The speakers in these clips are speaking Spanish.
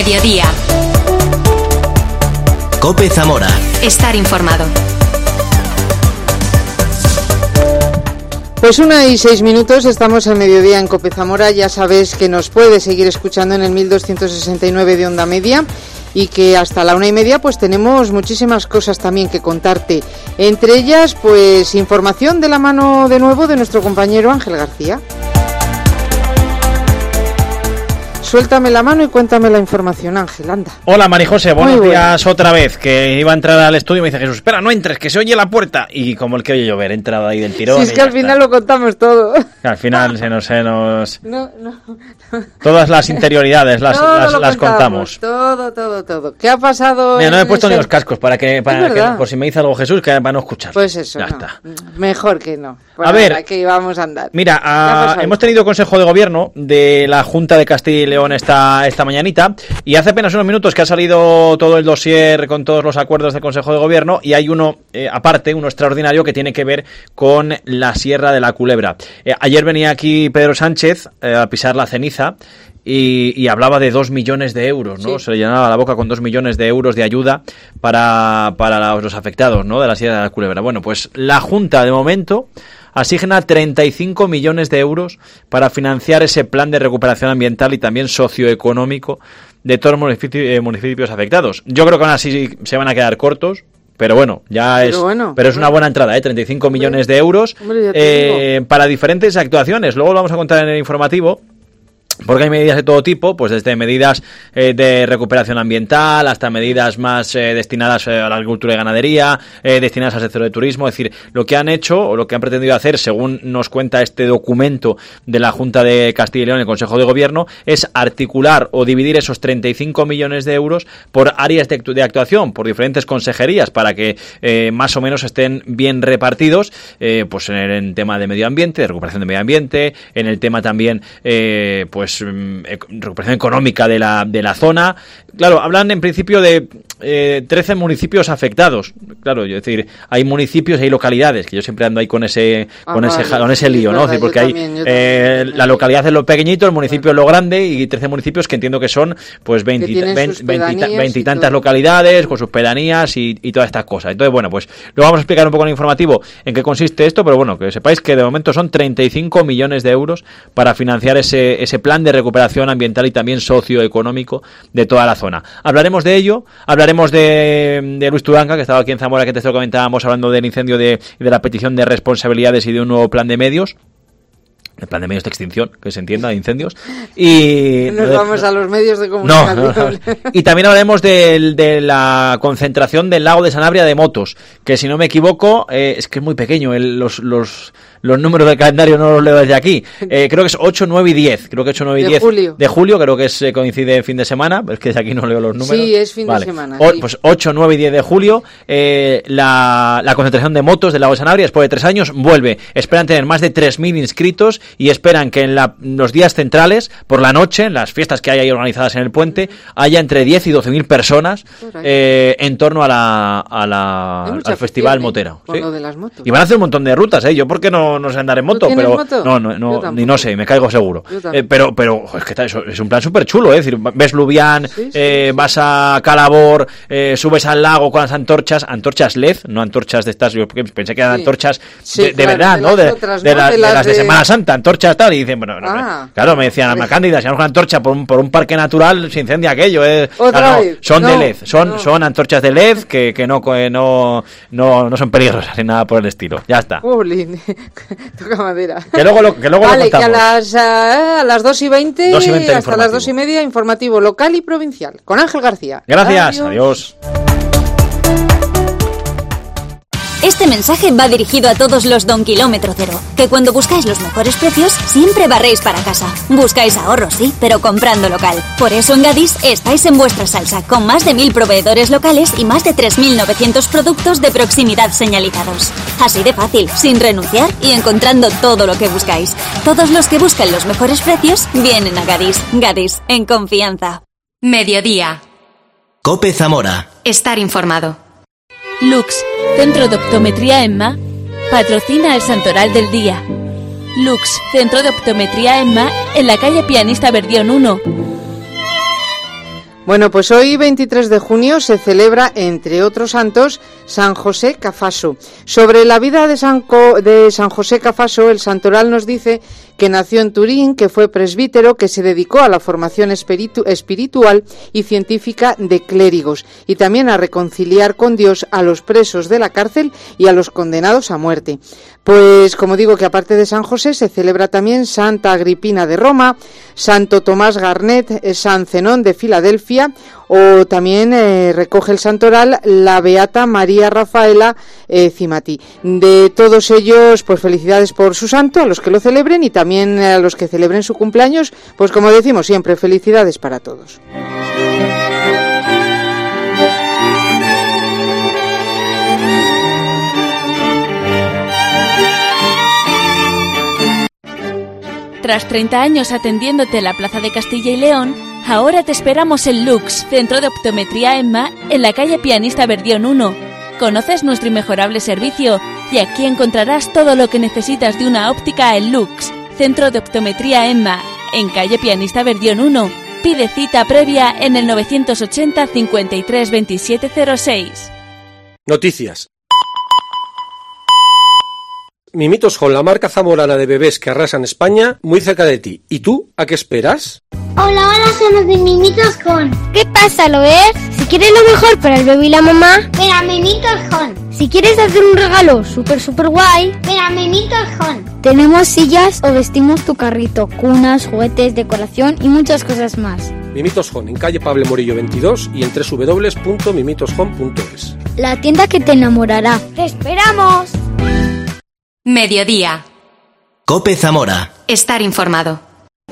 Mediodía. COPE Zamora. Estar informado. Pues 1:06, estamos al mediodía en COPE Zamora. Ya sabes que nos puedes seguir escuchando en el 1269 de onda media y que hasta la 1:30 pues tenemos muchísimas cosas también que contarte. Entre ellas, pues información de la mano de nuevo de nuestro compañero Ángel García. Suéltame la mano y cuéntame la información, Ángel, anda. Hola, Marijose, buenos días otra vez, que iba a entrar al estudio y me dice Jesús, espera, no entres, que se oye la puerta. Y como el que oye llover, he entrado ahí del tirón. Si es que al final lo contamos todo. Al final se nos... No. Todas las interioridades las contamos. Todo. ¿Qué ha pasado? Mira, no me he puesto ni los cascos para que por si me dice algo Jesús, que para no escuchar. Pues eso, ya no. Está. Mejor que no. A ver, que vamos a andar. Mira, hemos tenido Consejo de Gobierno de la Junta de Castilla y León esta mañanita, y hace apenas unos minutos que ha salido todo el dossier con todos los acuerdos del Consejo de Gobierno, y hay uno aparte, uno extraordinario, que tiene que ver con la Sierra de la Culebra. Ayer venía aquí Pedro Sánchez a pisar la ceniza y hablaba de 2 millones de euros, ¿no? Sí. Se le llenaba la boca con 2 millones de euros de ayuda para los afectados, ¿no?, de la Sierra de la Culebra. Bueno, pues la Junta de momento asigna 35 millones de euros para financiar ese plan de recuperación ambiental y también socioeconómico de todos los municipios afectados. Yo creo que aún así se van a quedar cortos, pero bueno, pero es una buena entrada, 35 millones de euros para diferentes actuaciones. Luego lo vamos a contar en el informativo, porque hay medidas de todo tipo, pues desde medidas de recuperación ambiental hasta medidas más destinadas a la agricultura y ganadería, destinadas al sector de turismo. Es decir, lo que han hecho o lo que han pretendido hacer, según nos cuenta este documento de la Junta de Castilla y León, el Consejo de Gobierno, es articular o dividir esos 35 millones de euros por áreas de actuación, por diferentes consejerías, para que más o menos estén bien repartidos, pues en el tema de medio ambiente, de recuperación de medio ambiente, en el tema también, pues recuperación económica de la zona. Claro, hablan en principio de 13 municipios afectados. Claro, es decir, hay municipios y hay localidades, que yo siempre ando ahí con ese lío, ¿no? Es decir, porque hay la localidad es lo pequeñito, el municipio es lo grande, y 13 municipios que entiendo que son pues 20 y tantas localidades con sus pedanías y todas estas cosas. Entonces, bueno, pues lo vamos a explicar un poco en el informativo en qué consiste esto, pero bueno, que sepáis que de momento son 35 millones de euros para financiar ese plan de recuperación ambiental y también socioeconómico de toda la zona. Hablaremos de ello, hablaremos de Luis Tudanca, que estaba aquí en Zamora, que te lo comentábamos, hablando del incendio y de la petición de responsabilidades y de un nuevo plan de medios. El plan de medios de extinción, que se entienda, de incendios. Y nos vamos a los medios de comunicación. No. Y también hablaremos de la concentración del lago de Sanabria de motos, que si no me equivoco, es que es muy pequeño, los números del calendario no los leo desde aquí. Creo que es 8, 9 y 10. Creo que 8, 9 y 10 de julio, creo que coincide en fin de semana, pero es que desde aquí no leo los números. Sí, es fin de semana. Pues 8, 9 y 10 de julio, la concentración de motos del lago de Sanabria, después de 3 años, vuelve. Esperan tener más de 3.000 inscritos y esperan que en los días centrales, por la noche, en las fiestas que hay ahí organizadas en el puente, haya entre 10 y 12.000 personas en torno al festival motero. Con lo de las motos. Y van a hacer un montón de rutas, yo porque no sé andar en moto, pero no sé, me caigo seguro. Pero es que es un plan súper chulo, es decir, ves Lubián, vas a Calabor, subes al lago con las antorchas LED, no antorchas de estas, yo pensé que eran antorchas de verdad, ¿no? De las de Semana Santa, antorchas tal, y dicen, claro, me decían, Alma Cándida, si vamos con una antorcha por un parque natural, se incendia aquello, son de LED, son antorchas de LED que no son peligrosas ni nada por el estilo, ya está. Toca madera. Que luego lo vale, que a las 2:20 hasta las 2:30, informativo local y provincial, con Ángel García. Gracias, adiós. Este mensaje va dirigido a todos los Don Kilómetro Cero, que cuando buscáis los mejores precios, siempre barréis para casa. Buscáis ahorros, sí, pero comprando local. Por eso en Gadis estáis en vuestra salsa, con más de 1.000 proveedores locales y más de 3.900 productos de proximidad señalizados. Así de fácil, sin renunciar y encontrando todo lo que buscáis. Todos los que buscan los mejores precios vienen a Gadis. Gadis, en confianza. Mediodía. COPE Zamora. Estar informado. Lux, Centro de Optometría EMMA, patrocina el Santoral del Día. Lux, Centro de Optometría EMMA, en la calle Pianista Verdión 1. Bueno, pues hoy 23 de junio se celebra, entre otros santos, San José Cafaso. Sobre la vida de San José Cafaso, el santoral nos dice que nació en Turín, que fue presbítero, que se dedicó a la formación espiritual y científica de clérigos y también a reconciliar con Dios a los presos de la cárcel y a los condenados a muerte. Pues como digo, que aparte de San José se celebra también Santa Agripina de Roma, Santo Tomás Garnet, San Zenón de Filadelfia, o también recoge el santoral la Beata María Rafaela Cimati. De todos ellos, pues felicidades por su santo, a los que lo celebren y también a los que celebren su cumpleaños, pues como decimos siempre, felicidades para todos. Tras 30 años atendiéndote en la Plaza de Castilla y León, ahora te esperamos en Lux, Centro de Optometría EMMA, en la calle Pianista Verdión 1. Conoces nuestro inmejorable servicio y aquí encontrarás todo lo que necesitas de una óptica en Lux, Centro de Optometría EMMA, en calle Pianista Verdión 1. Pide cita previa en el 980 53 27 06. Noticias. Mimitos Home, la marca zamorana de bebés que arrasan España, muy cerca de ti. ¿Y tú, a qué esperas? Hola, somos de Mimitos Home. ¿Qué pasa, lo ves? Si quieres lo mejor para el bebé y la mamá, ven a Mimitos Home. Si quieres hacer un regalo súper guay, ven a Mimitos Home. Tenemos sillas o vestimos tu carrito, cunas, juguetes, decoración y muchas cosas más. Mimitos Home, en calle Pablo Morillo 22 y en www.mimitoshome.es. La tienda que te enamorará. ¡Te esperamos! Mediodía. COPE Zamora. Estar informado.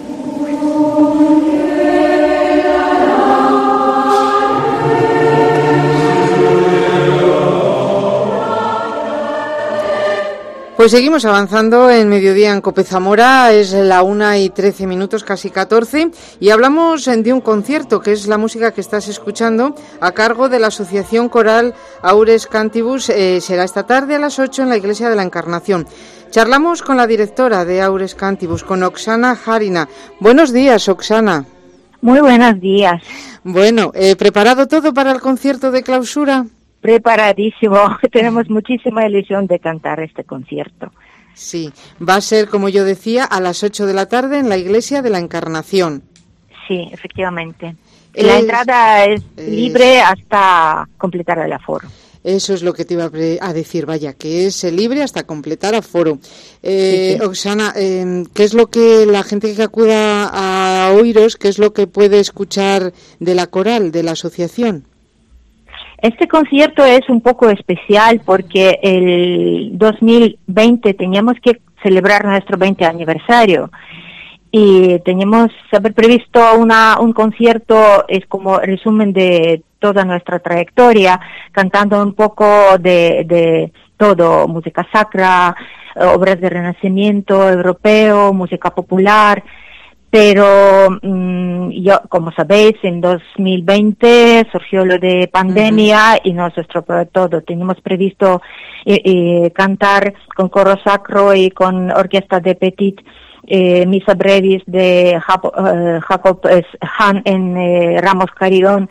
Pues seguimos avanzando en Mediodía en COPE Zamora, es la 1:13, casi 14, y hablamos de un concierto, que es la música que estás escuchando, a cargo de la Asociación Coral Aures Cantibus. Será esta tarde a las 8 en la Iglesia de la Encarnación. Charlamos con la directora de Aures Cantibus, con Oksana Harina. Buenos días, Oksana. Muy buenos días. Bueno, ¿preparado todo para el concierto de clausura? Preparadísimo. Tenemos muchísima ilusión de cantar este concierto. Sí, va a ser, como yo decía, a las 8 de la tarde en la Iglesia de la Encarnación. Sí, efectivamente. La entrada es libre hasta completar el aforo. Eso es lo que te iba a decir, vaya, que es libre hasta completar aforo. Sí. Oksana, ¿qué es lo que la gente que acuda a oíros, qué es lo que puede escuchar de la coral, de la asociación? Este concierto es un poco especial porque el 2020 teníamos que celebrar nuestro 20 aniversario y teníamos haber previsto un concierto, es como resumen de toda nuestra trayectoria, cantando un poco de todo, música sacra, obras de renacimiento europeo, música popular. Pero yo, como sabéis, en 2020 surgió lo de pandemia y nos estropeó todo. Teníamos previsto cantar con coro sacro y con orquesta de Petit, Misa Brevis de Jacob Hahn en Ramos Carrión.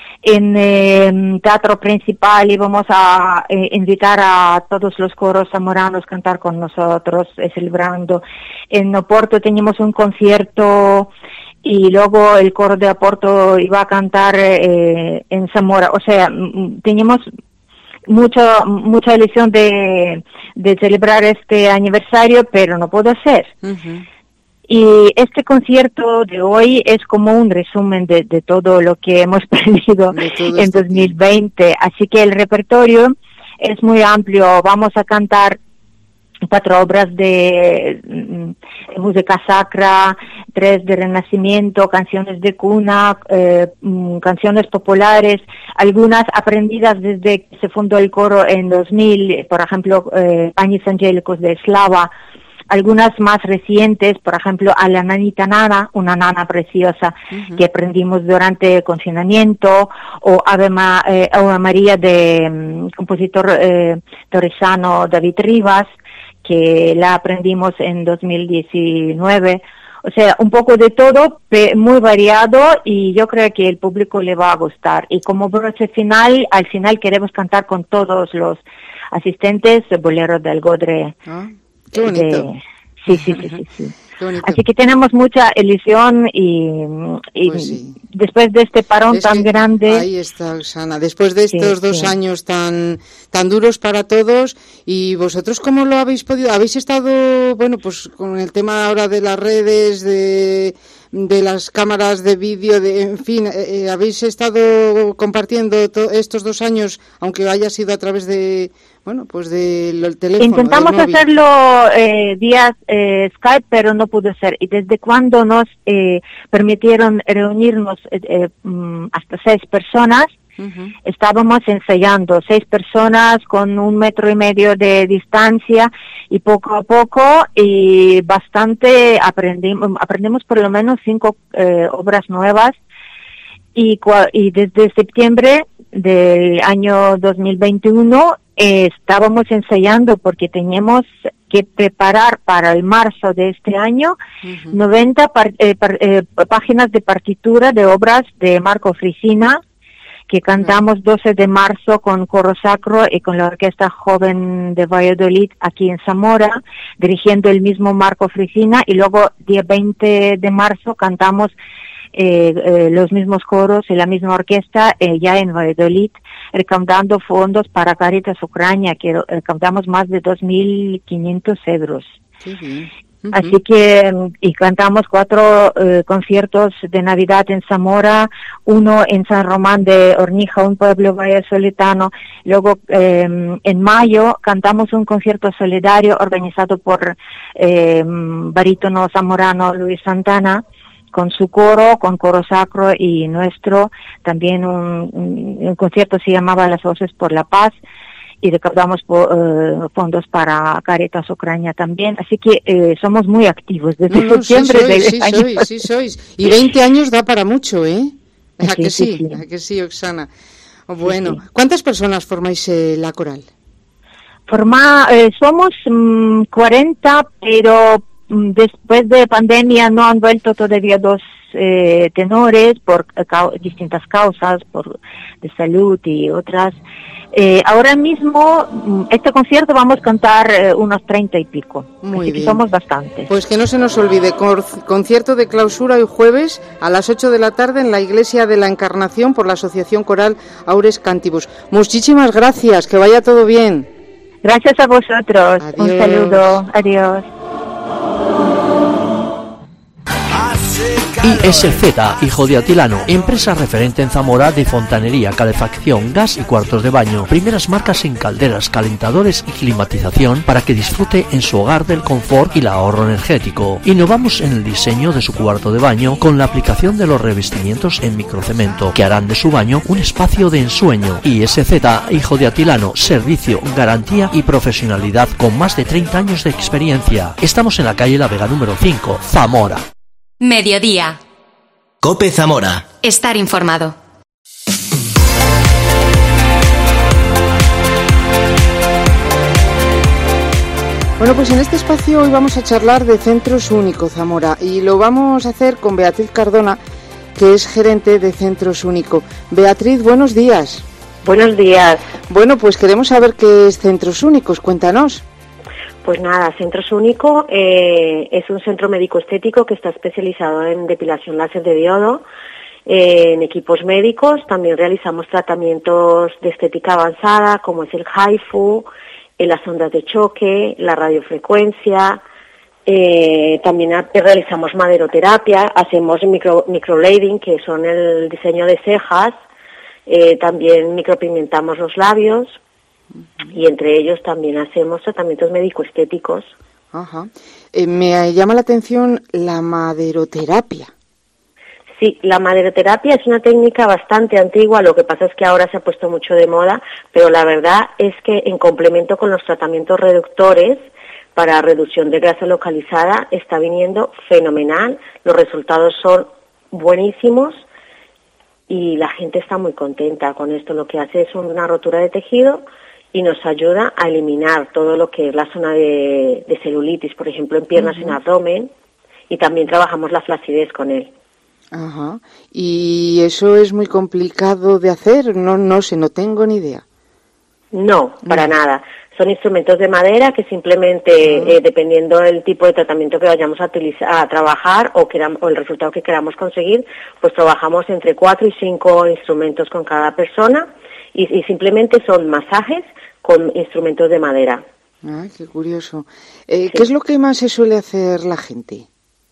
En teatro principal íbamos a invitar a todos los coros zamoranos a cantar con nosotros, celebrando. En Oporto teníamos un concierto y luego el coro de Oporto iba a cantar en Zamora. O sea, teníamos mucha ilusión de celebrar este aniversario, pero no pudo ser. Uh-huh. Y este concierto de hoy es como un resumen de todo lo que hemos perdido en 2020. Así que el repertorio es muy amplio. Vamos a cantar 4 obras de música sacra, 3 de renacimiento, canciones de cuna, canciones populares, algunas aprendidas desde que se fundó el coro en 2000, por ejemplo, Panis Angélicos de Slava. Algunas más recientes, por ejemplo, a la nanita Nana, una nana preciosa que aprendimos durante el confinamiento, o Ave María de compositor torresano David Rivas, que la aprendimos en 2019. O sea, un poco de todo, muy variado, y yo creo que el público le va a gustar. Y como broche final, al final queremos cantar con todos los asistentes Bolero del Godre. Qué bonito. Sí. Así que tenemos mucha ilusión y pues sí. Después de este parón tan grande. Ahí está, Oksana. Después de estos 2 años tan duros para todos, ¿y vosotros cómo lo habéis podido? ¿Habéis estado, bueno, pues con el tema ahora de las redes, de las cámaras de vídeo, en fin, habéis estado compartiendo estos 2 años, aunque haya sido a través de, bueno, pues del teléfono? Intentamos hacerlo vía Skype, pero no pudo ser. Y desde cuando nos permitieron reunirnos hasta 6 personas, estábamos ensayando 6 personas con 1,5 metros de distancia, y poco a poco y bastante aprendemos por lo menos 5 obras nuevas, y desde septiembre del año 2021 estábamos ensayando, porque teníamos que preparar para el marzo de este año 90 páginas de partitura de obras de Marco Frisina, que cantamos 12 de marzo con coro sacro y con la Orquesta Joven de Valladolid aquí en Zamora, dirigiendo el mismo Marco Frisina, y luego día 20 de marzo cantamos los mismos coros y la misma orquesta ya en Valladolid, recaudando fondos para Caritas Ucrania, que recaudamos más de 2.500 euros. Así que, y cantamos 4 conciertos de Navidad en Zamora, uno en San Román de Ornija, un pueblo vallisoletano. Luego, en mayo, cantamos un concierto solidario organizado por barítono zamorano Luis Santana, con su coro, con coro sacro y nuestro. También un concierto se llamaba Las Voces por la Paz, y recaudamos fondos para Caritas Ucrania también. Así que somos muy activos desde septiembre. Sí sois. Y 20 años da para mucho, ¿eh? ¿A que sí? ¿A que sí, Oksana? Bueno, ¿cuántas personas formáis la coral? Somos 40, pero después de pandemia no han vuelto todavía 2 tenores por distintas causas, de salud y otras. Ahora mismo, este concierto vamos a cantar unos 30 y pico. Muy bien. Somos bastantes. Pues que no se nos olvide, concierto de clausura hoy jueves a las 8 de la tarde en la Iglesia de la Encarnación por la Asociación Coral Aures Cantibus. Muchísimas gracias, que vaya todo bien. Gracias a vosotros. Adiós. Un saludo. Adiós. ISZ, Hijo de Atilano, empresa referente en Zamora de fontanería, calefacción, gas y cuartos de baño. Primeras marcas en calderas, calentadores y climatización para que disfrute en su hogar del confort y el ahorro energético. Innovamos en el diseño de su cuarto de baño con la aplicación de los revestimientos en microcemento que harán de su baño un espacio de ensueño. ISZ, Hijo de Atilano, servicio, garantía y profesionalidad con más de 30 años de experiencia. Estamos en la calle La Vega número 5, Zamora. Mediodía. COPE Zamora. Estar informado. Bueno, pues en este espacio hoy vamos a charlar de Centros Único Zamora, y lo vamos a hacer con Beatriz Cardona, que es gerente de Centros Único. Beatriz, buenos días. Buenos días. Bueno, pues queremos saber qué es Centros Únicos, cuéntanos. Pues nada, Centros Único es un centro médico estético que está especializado en depilación láser de diodo, en equipos médicos. También realizamos tratamientos de estética avanzada, como es el HIFU, las ondas de choque, la radiofrecuencia. También realizamos maderoterapia, hacemos microblading, que son el diseño de cejas. También micropigmentamos los labios. Y entre ellos también hacemos tratamientos médico-estéticos. Ajá. Me llama la atención la maderoterapia. Sí, la maderoterapia es una técnica bastante antigua, lo que pasa es que ahora se ha puesto mucho de moda, pero la verdad es que en complemento con los tratamientos reductores para reducción de grasa localizada está viniendo fenomenal, los resultados son buenísimos y la gente está muy contenta con esto. Lo que hace es una rotura de tejido y nos ayuda a eliminar todo lo que es la zona de celulitis, por ejemplo, en piernas, en abdomen, y también trabajamos la flacidez con él. Ajá. ¿Y eso es muy complicado de hacer? No sé, no tengo ni idea. No, para nada. Son instrumentos de madera que simplemente, dependiendo del tipo de tratamiento que vayamos a trabajar o el resultado que queramos conseguir, pues trabajamos entre 4 y 5 instrumentos con cada persona y simplemente son masajes con instrumentos de madera. Ah, qué curioso. Sí. ¿Qué es lo que más se suele hacer la gente?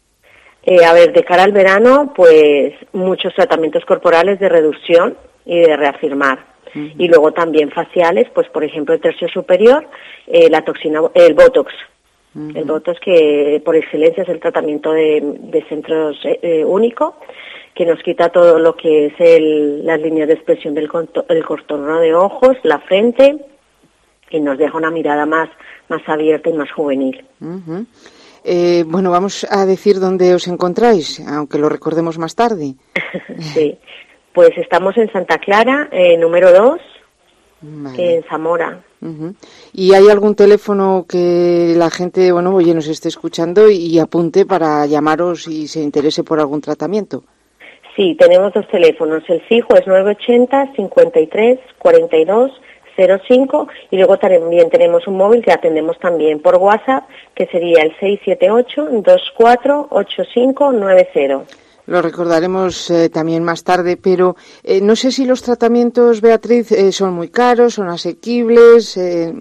De cara al verano, pues muchos tratamientos corporales de reducción y de reafirmar. Y luego también faciales, pues por ejemplo el tercio superior, la toxina, el Botox. El Botox que por excelencia es el tratamiento de centros único, que nos quita todo lo que es las líneas de expresión del contorno de ojos, la frente, y nos deja una mirada más abierta y más juvenil. Bueno, vamos a decir dónde os encontráis, aunque lo recordemos más tarde. Sí. Pues estamos en Santa Clara, número 2, vale. En Zamora. ¿Y hay algún teléfono que la gente, nos esté escuchando y apunte para llamaros y se interese por algún tratamiento? Sí, tenemos 2 teléfonos. El fijo es 980 53 42 05 y luego también tenemos un móvil que atendemos también por WhatsApp, que sería el 678 24 8590. Lo recordaremos también más tarde, pero no sé si los tratamientos, Beatriz, son muy caros, son asequibles.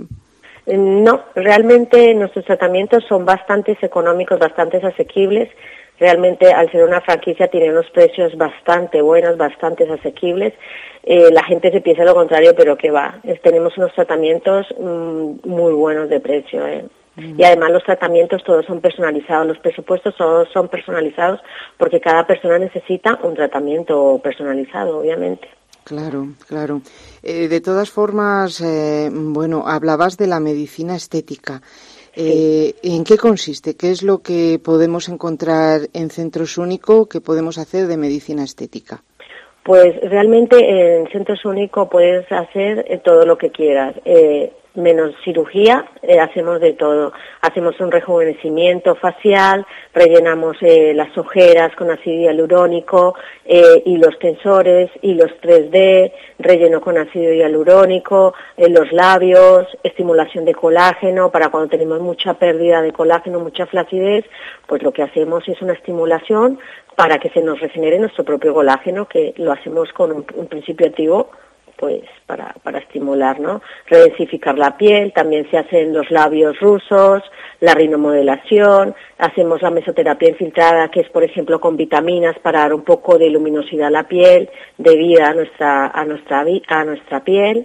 No, realmente nuestros tratamientos son bastante económicos, bastante asequibles. Realmente, al ser una franquicia, tienen unos precios bastante buenos, bastante asequibles. La gente se piensa lo contrario, pero que va. Tenemos unos tratamientos muy buenos de precio. Y además los tratamientos todos son personalizados, los presupuestos todos son personalizados porque cada persona necesita un tratamiento personalizado, obviamente. Claro. De todas formas, hablabas de la medicina estética. Sí. ¿En qué consiste? ¿Qué es lo que podemos encontrar en Centros Único que podemos hacer de medicina estética? Pues realmente en Centros Único puedes hacer todo lo que quieras. Menos cirugía, hacemos de todo. Hacemos un rejuvenecimiento facial, rellenamos las ojeras con ácido hialurónico y los tensores y los 3D, relleno con ácido hialurónico, los labios, estimulación de colágeno, para cuando tenemos mucha pérdida de colágeno, mucha flacidez, pues lo que hacemos es una estimulación para que se nos regenere nuestro propio colágeno, que lo hacemos con un principio activo, pues para estimular, ¿no? Redensificar la piel, también se hacen los labios rusos, la rinomodelación, hacemos la mesoterapia infiltrada, que es por ejemplo con vitaminas para dar un poco de luminosidad a la piel, de vida a nuestra piel.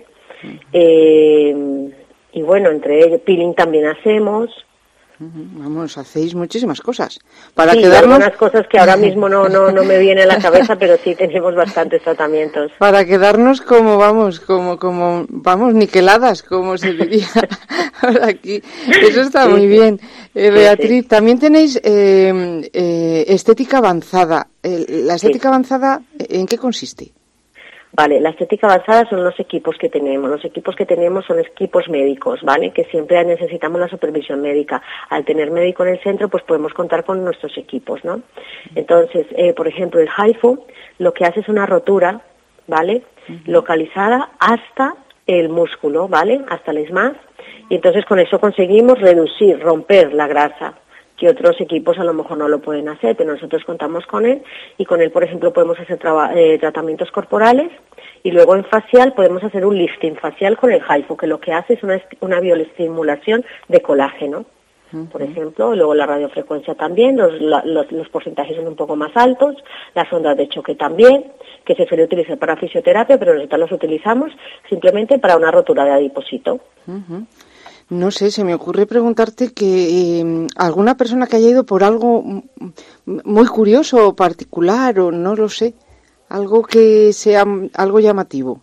Y bueno, entre ellos peeling también hacemos. Vamos, hacéis muchísimas cosas. Sí, algunas cosas que ahora mismo no me vienen a la cabeza, pero sí tenemos bastantes tratamientos. Para quedarnos como niqueladas, como se diría ahora aquí. Eso está muy bien. Beatriz, sí. También tenéis estética avanzada. ¿La estética avanzada en qué consiste? Vale, la estética avanzada son los equipos que tenemos. Los equipos que tenemos son equipos médicos, ¿vale? Que siempre necesitamos la supervisión médica. Al tener médico en el centro, pues podemos contar con nuestros equipos, ¿no? Entonces, por ejemplo, el HIFU lo que hace es una rotura, ¿vale? Localizada hasta el músculo, ¿vale? Hasta el ESMAS. Y entonces con eso conseguimos reducir, romper la grasa, que otros equipos a lo mejor no lo pueden hacer, pero nosotros contamos con él y con él, por ejemplo, podemos hacer tratamientos corporales y luego en facial podemos hacer un lifting facial con el HIFU, que lo que hace es una bioestimulación de colágeno, por ejemplo, luego la radiofrecuencia también, los porcentajes son un poco más altos, las ondas de choque también, que se suele utilizar para fisioterapia, pero nosotros los utilizamos simplemente para una rotura de adipocito. No sé, se me ocurre preguntarte que alguna persona que haya ido por algo muy curioso o particular, o no lo sé, algo que sea algo llamativo,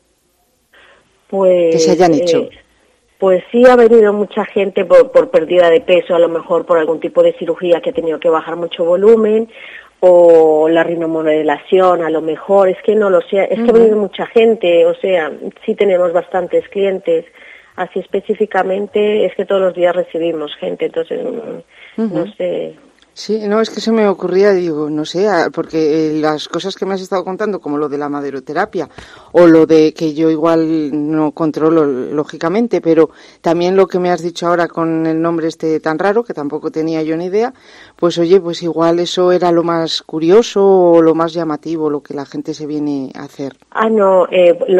pues, que se hayan hecho. Pues sí, ha venido mucha gente por pérdida de peso, a lo mejor por algún tipo de cirugía que ha tenido que bajar mucho volumen, o la rinomodelación, a lo mejor, es que no lo sé, es que ha venido mucha gente, o sea, sí tenemos bastantes clientes. Así específicamente es que todos los días recibimos gente, entonces no sé. Sí, no, es que se me ocurría, digo, no sé, porque las cosas que me has estado contando, como lo de la maderoterapia, o lo de que yo igual no controlo, lógicamente, pero también lo que me has dicho ahora con el nombre este tan raro, que tampoco tenía yo ni idea, pues oye, pues igual eso era lo más curioso o lo más llamativo, lo que la gente se viene a hacer. No,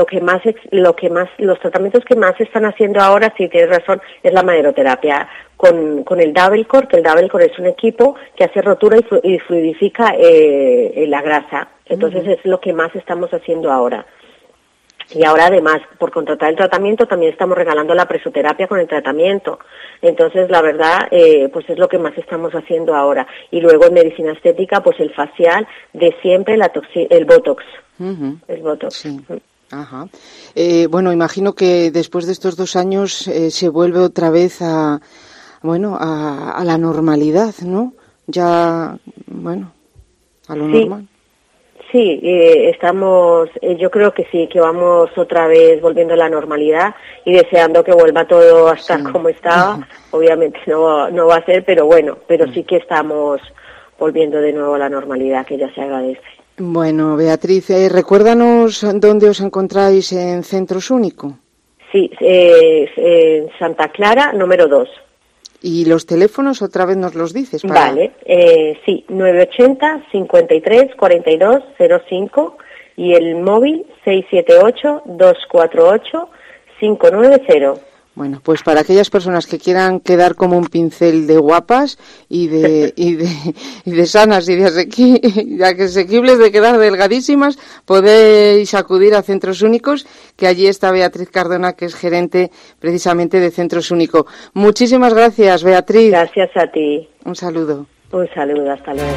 los tratamientos que más se están haciendo ahora, sí tienes razón, es la maderoterapia con el Double Core, que el Double Core es un equipo que hace rotura y fluidifica la grasa. Entonces es lo que más estamos haciendo ahora. Y ahora además, por contratar el tratamiento, también estamos regalando la presoterapia con el tratamiento. Entonces, la verdad, pues es lo que más estamos haciendo ahora. Y luego en medicina estética, pues el facial de siempre, el Botox. El Botox. Sí. Ajá. Bueno, imagino que después de estos 2 años se vuelve otra vez a la normalidad, ¿no? Ya, bueno, a lo normal. Sí, yo creo que sí, que vamos otra vez volviendo a la normalidad y deseando que vuelva todo a estar como estaba. Obviamente no va a ser, pero bueno, sí que estamos volviendo de nuevo a la normalidad, que ya se agradece. Bueno, Beatriz, recuérdanos dónde os encontráis en Centros Único. Sí, en Santa Clara, número 2. ¿Y los teléfonos otra vez nos los dices? Vale, sí, 980 53 42 05 y el móvil 678 248 590. Bueno, pues para aquellas personas que quieran quedar como un pincel de guapas y de sanas y de asequibles, de quedar delgadísimas, podéis acudir a Centros Únicos, que allí está Beatriz Cardona, que es gerente precisamente de Centros Único. Muchísimas gracias, Beatriz. Gracias a ti. Un saludo. Un saludo, hasta luego.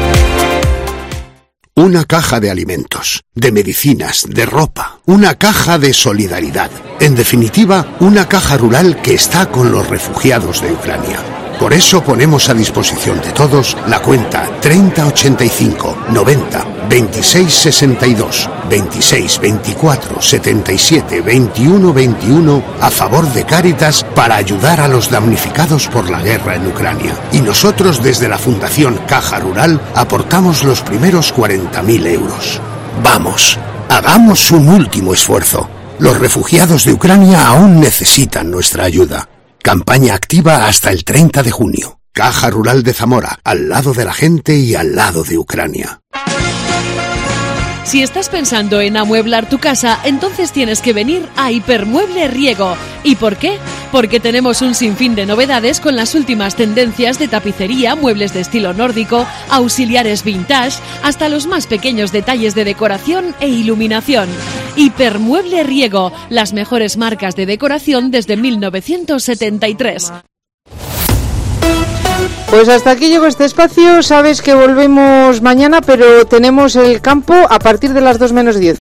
Una caja de alimentos, de medicinas, de ropa, una caja de solidaridad. En definitiva, una caja rural que está con los refugiados de Ucrania. Por eso ponemos a disposición de todos la cuenta 3085 90 26 62 26 24 77 21 21 a favor de Cáritas para ayudar a los damnificados por la guerra en Ucrania. Y nosotros desde la Fundación Caja Rural aportamos los primeros 40.000 euros. Vamos, hagamos un último esfuerzo. Los refugiados de Ucrania aún necesitan nuestra ayuda. Campaña activa hasta el 30 de junio. Caja Rural de Zamora, al lado de la gente y al lado de Ucrania. Si estás pensando en amueblar tu casa, entonces tienes que venir a Hipermueble Riego. ¿Y por qué? Porque tenemos un sinfín de novedades con las últimas tendencias de tapicería, muebles de estilo nórdico, auxiliares vintage, hasta los más pequeños detalles de decoración e iluminación. Hipermueble Riego, las mejores marcas de decoración desde 1973. Pues hasta aquí llegó este espacio. Sabes que volvemos mañana, pero tenemos el campo a partir de las 2 menos 10.